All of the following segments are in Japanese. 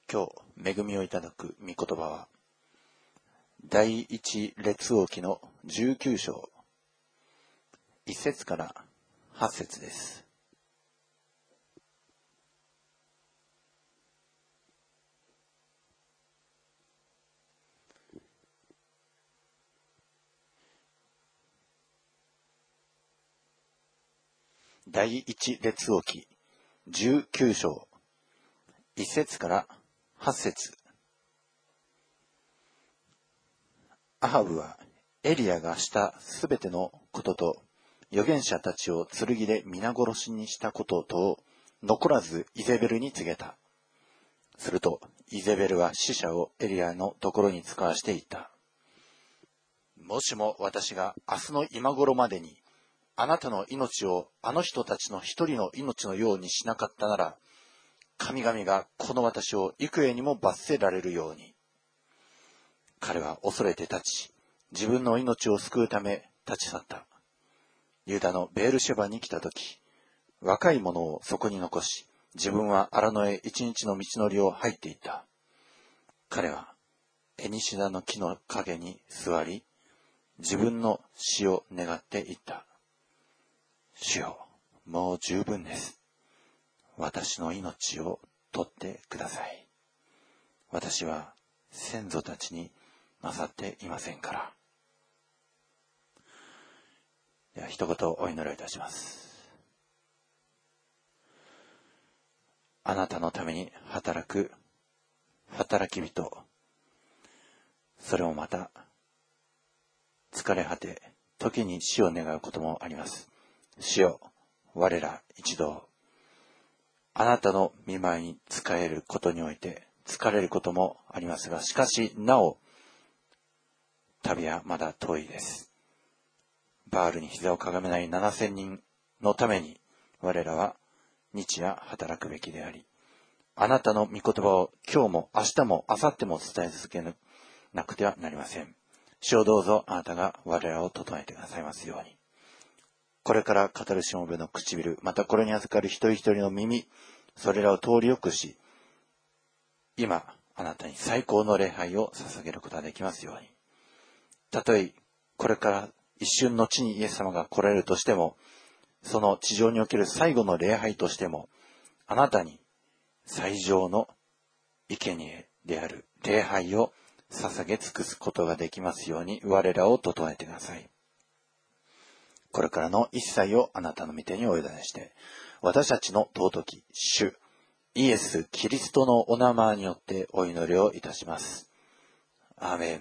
今日恵みをいただく御言葉は第一列王記の19章1節から8節です。第一列王記19章1節から8節。アハブはエリアがしたすべてのことと預言者たちを剣で皆殺しにしたこととを残らずイゼベルに告げた。するとイゼベルは使者をエリアのところに使わしていった。もしも私が明日の今頃までにあなたの命をあの人たちの一人の命のようにしなかったなら、神々がこの私を幾重にも罰せられるように。彼は恐れて立ち、自分の命を救うため立ち去った。ユダのベールシェバに来たとき、若い者をそこに残し、自分は荒野へ一日の道のりを入っていった。彼はエニシダの木の陰に座り、自分の死を願っていった。主よ、もう十分です。私の命を取ってください。私は先祖たちに勝っていませんから。では一言お祈りをいたします。あなたのために働く働き人、それもまた疲れ果て、時に死を願うこともあります。主よ、我ら一同あなたの御前に仕えることにおいて疲れることもありますが、しかしなお旅はまだ遠いです。バールに膝をかがめない7000人のために我らは日夜働くべきであり、あなたの御言葉を今日も明日も明後日も伝え続けなくてはなりません。主をどうぞあなたが我らを整えてくださいますように。これから語るしもべの唇、またこれに預かる一人一人の耳、それらを通りよくし、今あなたに最高の礼拝を捧げることができますように。たとえこれから一瞬の地にイエス様が来られるとしても、その地上における最後の礼拝としても、あなたに最上の生贄である礼拝を捧げ尽くすことができますように、我らを整えてください。これからの一切をあなたの御手にお委ねして、私たちの尊き主イエス・キリストのお名前によってお祈りをいたします。アーメン。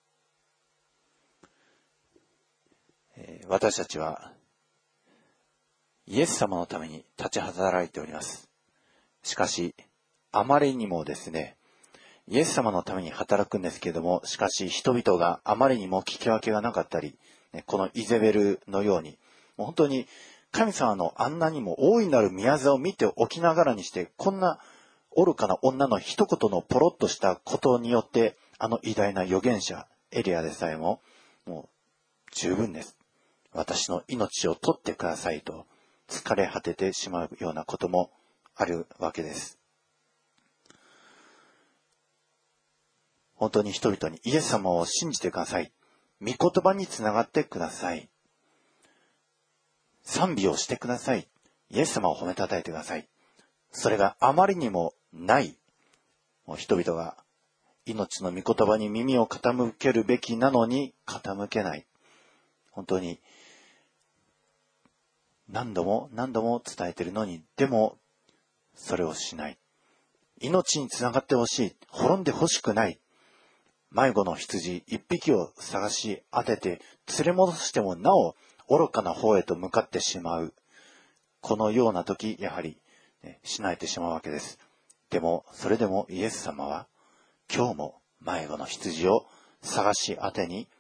私たちはイエス様のために立ち働いております。しかしあまりにもですね、イエス様のために働くんですけれども、しかし人々があまりにも聞き分けがなかったり、このイゼベルのように、もう本当に神様のあんなにも大いなる宮座を見ておきながらにして、こんな愚かな女の一言のポロッとしたことによって、あの偉大な預言者エリアでさえも、もう十分です。私の命を取ってくださいと疲れ果ててしまうようなこともあるわけです。本当に人々にイエス様を信じてください。御言葉につながってください。賛美をしてください。イエス様を褒めたたえてください。それがあまりにもない。もう人々が命の御言葉に耳を傾けるべきなのに傾けない。本当に何度も何度も伝えているのに、でもそれをしない。命につながってほしい。滅んでほしくない。迷子の羊一匹を探し当てて連れ戻してもなお愚かな方へと向かってしまう。このような時、やはり、しなえてしまうわけです。でもそれでもイエス様は今日も迷子の羊を探し当てに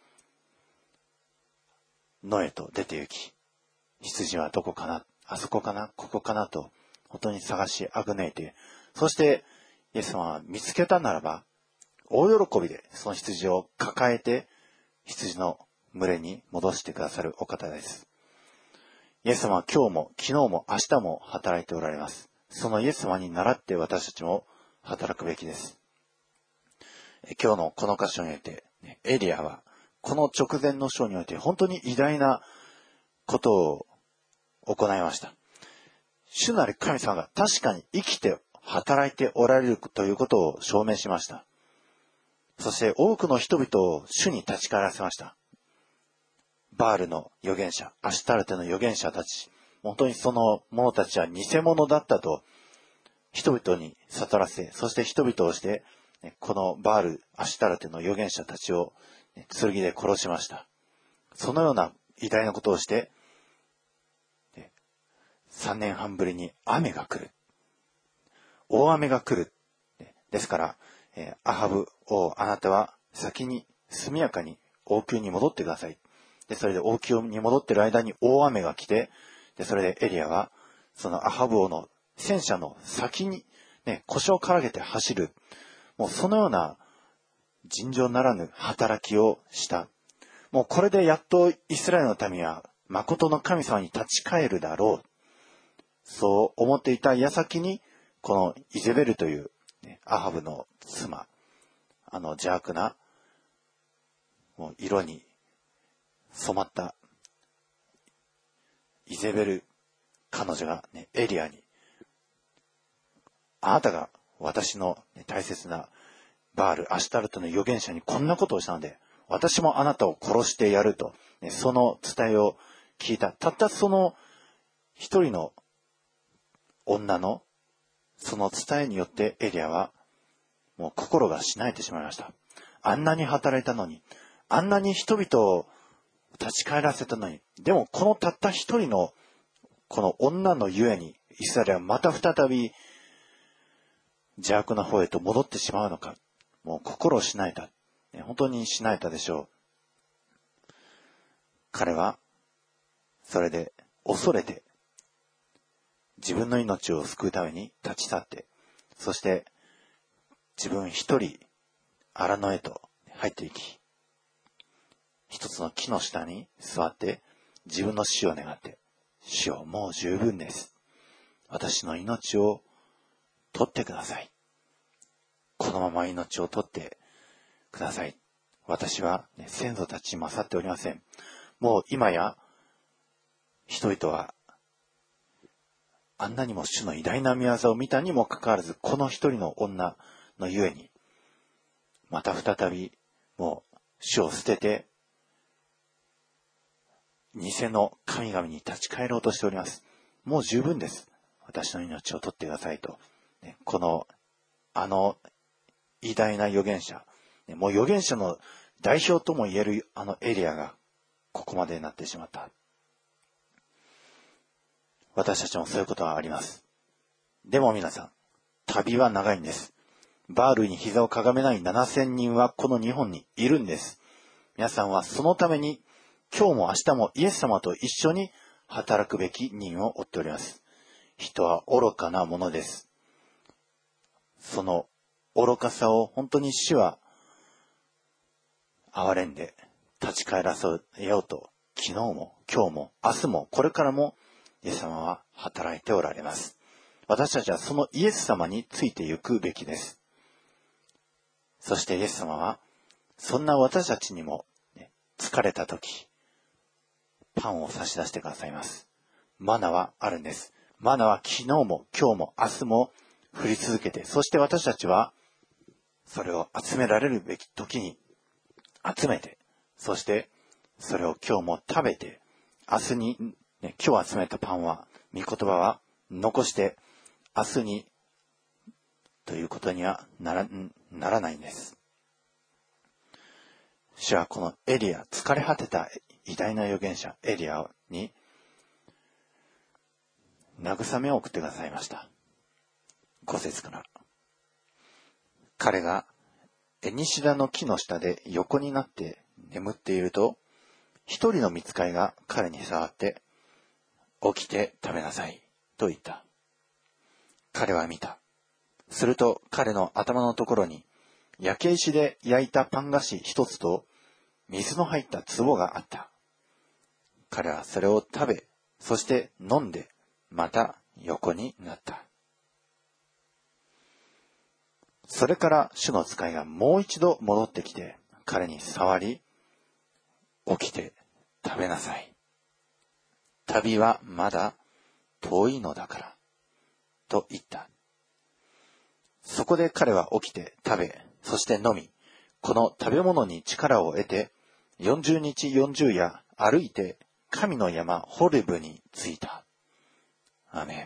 野へと出て行き、羊はどこかな、あそこかな、ここかなと本当に探しあぐねいて、そしてイエス様は見つけたならば大喜びでその羊を抱えて羊の群れに戻してくださるお方です。イエス様は今日も昨日も明日も働いておられます。そのイエス様に倣って私たちも働くべきです。今日のこの箇所において、エリアはこの直前の章において本当に偉大なことを行いました。主なる神様が確かに生きて働いておられるということを証明しました。そして多くの人々を主に立ち返らせました。バールの預言者、アシュタルテの預言者たち、本当にその者たちは偽物だったと人々に悟らせ、そして人々をして、このバール、アシュタルテの預言者たちを剣で殺しました。そのような偉大なことをして、3年半ぶりに雨が来る。大雨が来る。ですから、アハブ王、あなたは先に速やかに王宮に戻ってください。で、それで王宮に戻っている間に大雨が来て、で、それでエリアは、そのアハブ王の戦車の先に、腰をからげて走る。もうそのような尋常ならぬ働きをした。もうこれでやっとイスラエルの民は、誠の神様に立ち返るだろう。そう思っていた矢先に、このイゼベルという、アハブの妻、邪悪な、もう色に染まったイゼベル、彼女が、エリアに、あなたが私の、大切なバール、アシュタルテの預言者にこんなことをしたので、私もあなたを殺してやると、その伝えを聞いた。たったその一人の女のその伝えによってエリアはもう心がしなえてしまいました。あんなに働いたのに、あんなに人々を立ち返らせたのに、でもこのたった一人のこの女のゆえにイスラエルはまた再び邪悪な方へと戻ってしまうのか。もう心をしなえた。本当にしなえたでしょう。彼はそれで恐れて自分の命を救うために立ち去って、そして自分一人荒野へと入っていき、一つの木の下に座って自分の死を願って、主よもう十分です。私の命を取ってください。このまま命を取ってください。私は、先祖たちに勝っておりません。もう今や人々はあんなにも主の偉大な御業を見たにもかかわらず、この一人の女のゆえに、また再びもう主を捨てて、偽の神々に立ち返ろうとしております。もう十分です。私の命を取ってくださいと。この、偉大な預言者、もう預言者の代表とも言えるエリアがここまでになってしまった。私たちもそういうことはあります。でも皆さん、旅は長いんです。バールに膝をかがめない7000人はこの日本にいるんです。皆さんはそのために今日も明日もイエス様と一緒に働くべき任を負っております。人は愚かなものです。その愚かさを本当に主は憐れんで立ち返らせようと、昨日も今日も明日もこれからもイエス様は働いておられます。私たちはそのイエス様についてゆくべきです。そしてイエス様はそんな私たちにも、疲れた時パンを差し出してくださいます。マナはあるんです。マナは昨日も今日も明日も降り続けて、そして私たちはそれを集められるべき時に集めて、そしてそれを今日も食べて、明日に、今日集めたパンは、御言葉は残して明日にということにはならないんです。主はこのエリア、疲れ果てた偉大な預言者エリアに慰めを送ってくださいました。5節から。彼がエニシダの木の下で横になって眠っていると、一人の御使いが彼に触って、起きて食べなさいと言った。彼は見た。すると彼の頭のところに焼け石で焼いたパン菓子一つと水の入った壺があった。彼はそれを食べ、そして飲んで、また横になった。 それから主の使いがもう一度戻ってきて、彼に触り、起きて食べなさい。旅はまだ遠いのだから、と言った。そこで彼は起きて食べ、そして飲み、この食べ物に力を得て、40日40夜歩いて神の山ホレブに着いた。アメン。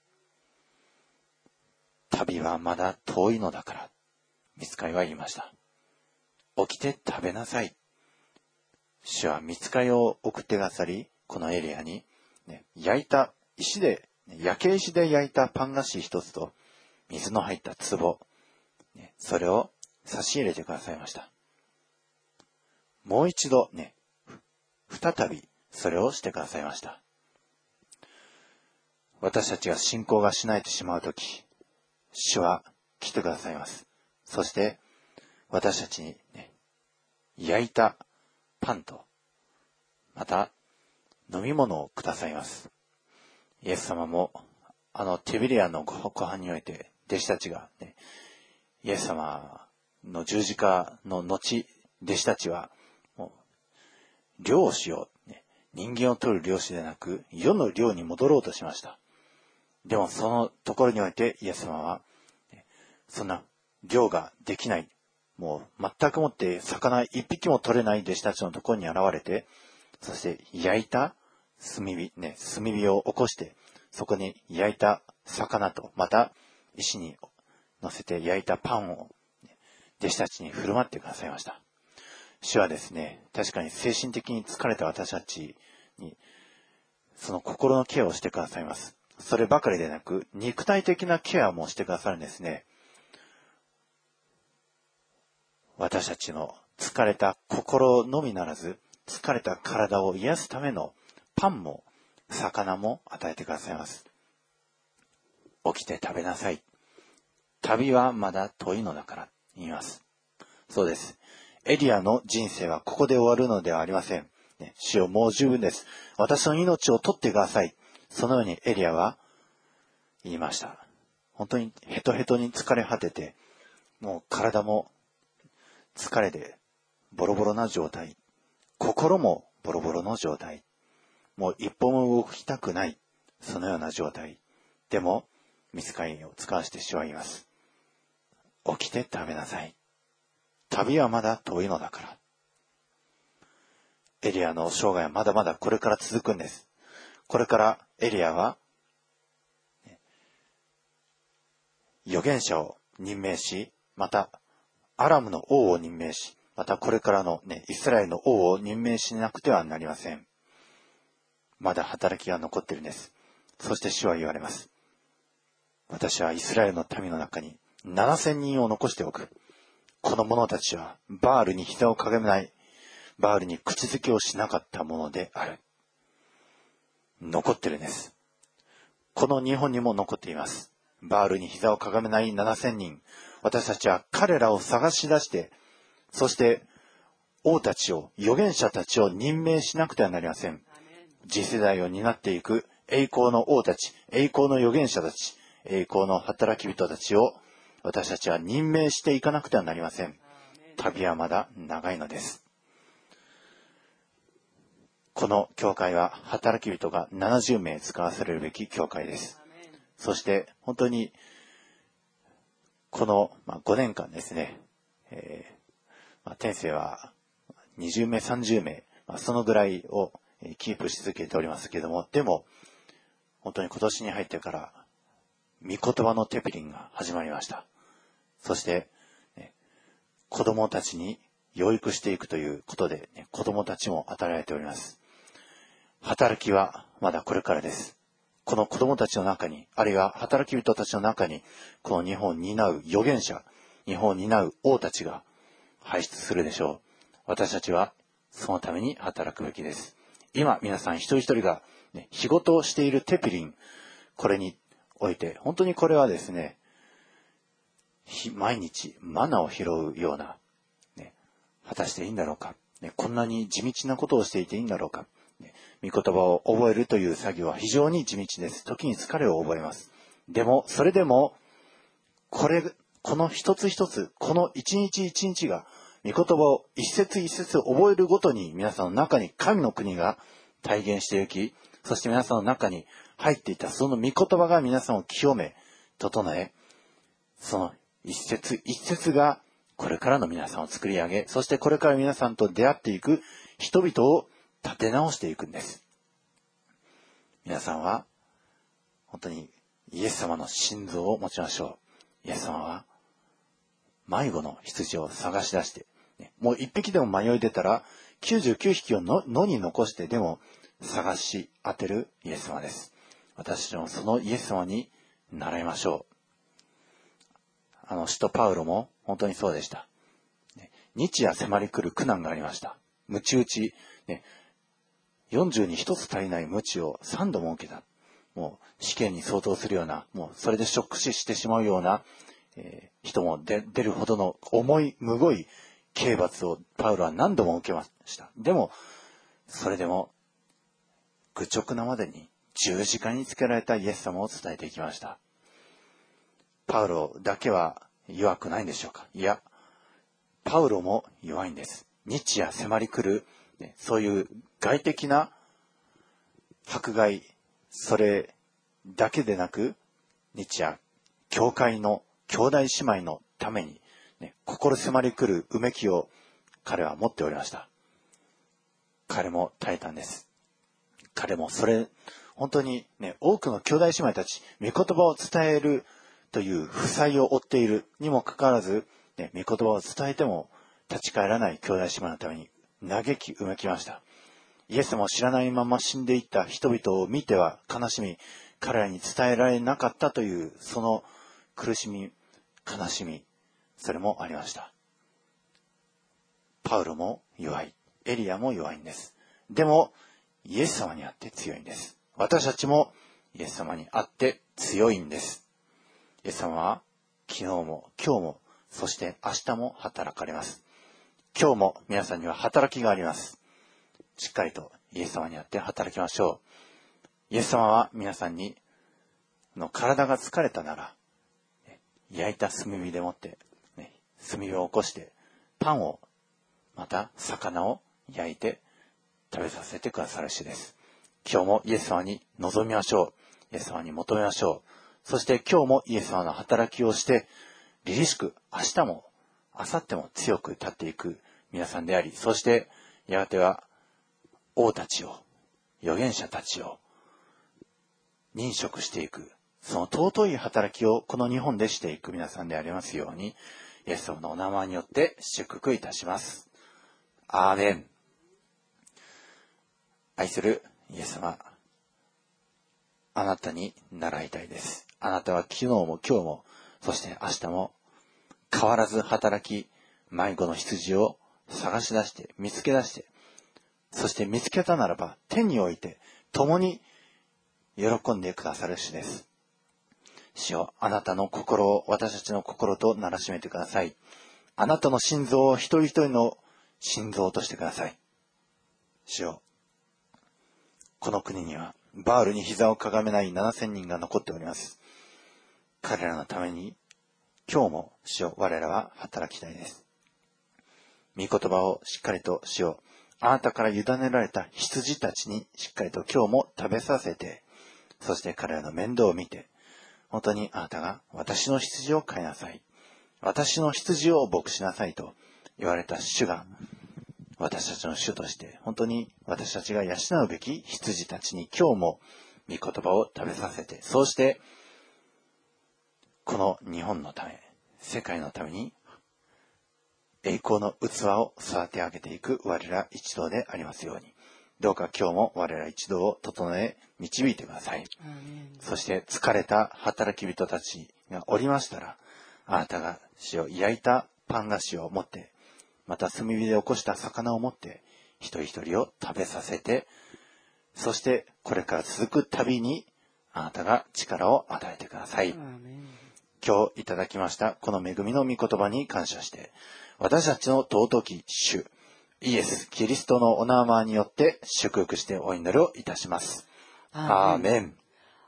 旅はまだ遠いのだから、御使いは言いました。起きて食べなさい。主は御使いを送ってくださり、このエリアに、焼いた石で、焼け石で焼いたパン菓子一つと、水の入った壺、それを差し入れてくださいました。もう一度再びそれをしてくださいました。私たちが信仰がしないてしまうとき、主は来てくださいます。そして私たちに焼いたパンと、また飲み物をくださいます。イエス様もテビリアのご飯において、弟子たちがイエス様の十字架の後、弟子たちはもう漁をしよう、人間を取る漁師でなく世の漁に戻ろうとしました。でもそのところにおいてイエス様はそんな漁ができない、もう全くもって魚一匹も取れない弟子たちのところに現れて、そして焼いた炭火を起こして、そこに焼いた魚と、また石に乗せて焼いたパンを弟子たちに振る舞ってくださいました。主はですね、確かに精神的に疲れた私たちにその心のケアをしてくださいます。そればかりでなく、肉体的なケアもしてくださるんですね。私たちの疲れた心のみならず、疲れた体を癒すためのパンも魚も与えてくださいます。起きて食べなさい。旅はまだ遠いのだから言います。そうです。エリアの人生はここで終わるのではありません。主よ、もう十分です。私の命を取ってください。そのようにエリアは言いました。本当にヘトヘトに疲れ果てて、もう体も疲れでボロボロな状態。心もボロボロの状態。もう一歩も動きたくない。そのような状態。でも、御使いを使わして主は言います。起きて食べなさい。旅はまだ遠いのだから。エリアの生涯はまだまだこれから続くんです。これからエリアは、預言者を任命し、またアラムの王を任命し、またこれからのイスラエルの王を任命しなくてはなりません。まだ働きが残っているんです。そして主は言われます。私はイスラエルの民の中に7000人を残しておく。この者たちはバールに膝をかがめない、バールに口づけをしなかったものである。残ってるんです。この日本にも残っています。バールに膝をかがめない7000人。私たちは彼らを探し出して、そして王たちを、預言者たちを任命しなくてはなりません。次世代を担っていく栄光の王たち、栄光の預言者たち、栄光の働き人たちを私たちは任命していかなくてはなりません。旅はまだ長いのです。この教会は働き人が70名使わされるべき教会です。そして本当にこの5年間ですね、天性は20名30名、そのぐらいをキープし続けておりますけれども、でも本当に今年に入ってから御言葉のテピリンが始まりました。そして、子供たちに養育していくということで、子供たちも与えられております。働きはまだこれからです。この子供たちの中に、あるいは働き人たちの中に、この日本を担う預言者、日本を担う王たちが輩出するでしょう。私たちはそのために働くべきです。今皆さん一人一人が、仕事をしているテピリン、これにおいて、本当にこれはですね、毎日マナを拾うような、果たしていいんだろうか、こんなに地道なことをしていていいんだろうか、御言葉を覚えるという作業は非常に地道です。時に疲れを覚えます。でもそれでもここの一つ一つ、この一日一日が、御言葉を一節一節覚えるごとに皆さんの中に神の国が体現していき、そして皆さんの中に入っていたその御言葉が皆さんを清め、整え、その一節一節がこれからの皆さんを作り上げ、そしてこれから皆さんと出会っていく人々を立て直していくんです。皆さんは本当にイエス様の心臓を持ちましょう。イエス様は迷子の羊を探し出して、もう一匹でも迷い出たら99匹を野に残してでも探し当てるイエス様です。私たちもそのイエス様に習いましょう。使徒パウロも本当にそうでした。日夜迫り来る苦難がありました。鞭打ち、40に1つ足りない鞭を3度も受けた。もう死刑に相当するような、もうそれでショック死してしまうような、人も出るほどの重い、むごい刑罰をパウロは何度も受けました。でも、それでも、愚直なまでに十字架につけられたイエス様を伝えていきました。パウロだけは弱くないんでしょうか。いや、パウロも弱いんです。日夜迫り来る、そういう外的な迫害、それだけでなく、日夜、教会の兄弟姉妹のために、心迫り来るうめきを彼は持っておりました。彼も耐えたんです。彼も本当に多くの兄弟姉妹たち、御言葉を伝えるという負債を負っているにもかかわらず、御言葉を伝えても立ち返らない兄弟姉妹のために嘆きうめきました。イエス様を知らないまま死んでいった人々を見ては悲しみ、彼らに伝えられなかったというその苦しみ、悲しみ、それもありました。パウロも弱い、エリアも弱いんです。でもイエス様にあって強いんです。私たちもイエス様にあって強いんです。イエス様は昨日も今日もそして明日も働かれます。今日も皆さんには働きがあります。しっかりとイエス様にあって働きましょう。イエス様は皆さんに体が疲れたなら焼いた炭火でもって、炭火を起こしてパンをまた魚を焼いて食べさせてくださる主です。今日もイエス様に望みましょう。イエス様に求めましょう。そして今日もイエス様の働きをして凛々しく明日も明後日も強く立っていく皆さんであり、そしてやがては王たちを、預言者たちを認職していく、その尊い働きをこの日本でしていく皆さんでありますように、イエス様のお名前によって祝福いたします。アーメン。愛するイエス様、あなたに習いたいです。あなたは昨日も今日も、そして明日も変わらず働き、迷子の羊を探し出して見つけ出して、そして見つけたならば天において共に喜んでくださる主です。主よ、あなたの心を私たちの心とならしめてください。あなたの心臓を一人一人の心臓としてください。主よ、この国にはバールに膝をかがめない7000人が残っております。彼らのために今日も主よ、我らは働きたいです。御言葉をしっかりと主よ、あなたから委ねられた羊たちにしっかりと今日も食べさせて、そして彼らの面倒を見て、本当にあなたが私の羊を飼いなさい、私の羊を牧しなさいと言われた主が、私たちの主として本当に私たちが養うべき羊たちに今日も御言葉を食べさせて、そうしてこの日本のため、世界のために栄光の器を育て上げていく我ら一同でありますように、どうか今日も我ら一同を整え導いてください。そして疲れた働き人たちがおりましたら、あなたが主を焼いたパン菓子を持って、また炭火で起こした魚を持って一人一人を食べさせて、そしてこれから続く旅にあなたが力を与えてください。今日いただきましたこの恵みの御言葉に感謝して、私たちの尊き主イエス・キリストのお名前によって祝福してお祈りをいたします。アーメン。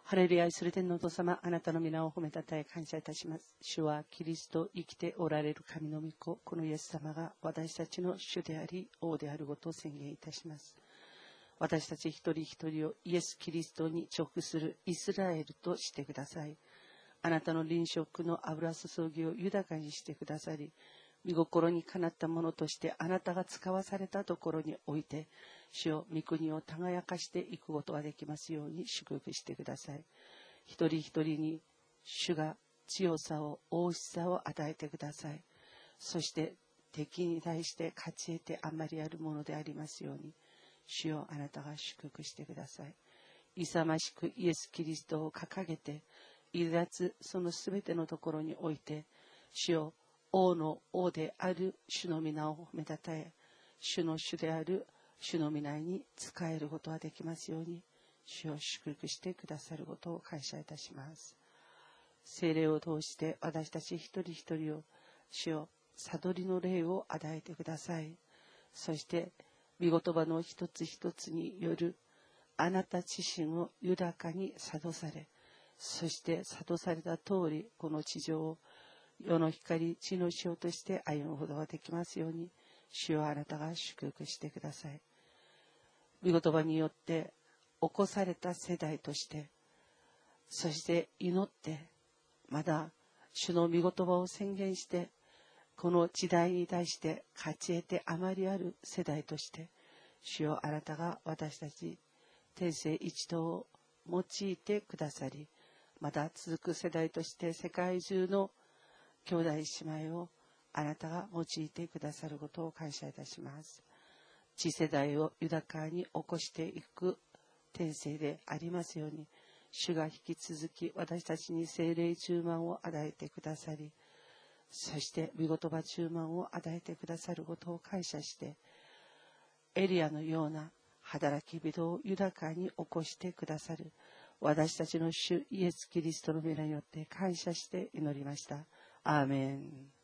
ハレルヤ、愛する天のお父様、あなたの皆を褒めたたえ感謝いたします。主はキリスト生きておられる神の御子、このイエス様が私たちの主であり、王であることを宣言いたします。私たち一人一人をイエス・キリストに直するイスラエルとしてください。あなたの臨食の油注ぎを豊かにしてくださり、御心にかなったものとしてあなたが使わされたところにおいて、主よ御国を輝かしていくことができますように祝福してください。一人一人に主が強さを、大しさを与えてください。そして敵に対して勝ち得てあまりあるものでありますように、主よあなたが祝福してください。勇ましくイエス・キリストを掲げて、逸脱そのすべてのところにおいて、主よ王の王である主の皆を褒めたたえ、主の主である主の皆に仕えることができますように、主を祝福してくださることを感謝いたします。聖霊を通して私たち一人一人を、主よ悟りの霊を与えてください。そして御言葉の一つ一つによるあなた自身を豊かに諭され、そして諭された通りこの地上を世の光、地の塩として歩むことができますように、主よあなたが祝福してください。御言葉によって起こされた世代として、そして祈って、まだ主の御言葉を宣言して、この時代に対して勝ち得てあまりある世代として、主よあなたが私たち天性一同を用いてくださり、また続く世代として世界中の兄弟姉妹をあなたが用いてくださることを感謝いたします。次世代を豊かに起こしていく天性でありますように、主が引き続き私たちに聖霊充満を与えてくださり、そして御言葉充満を与えてくださることを感謝して、エリアのような働き人を豊かに起こしてくださる私たちの主イエス・キリストの皆によって感謝して祈りました。アーメン。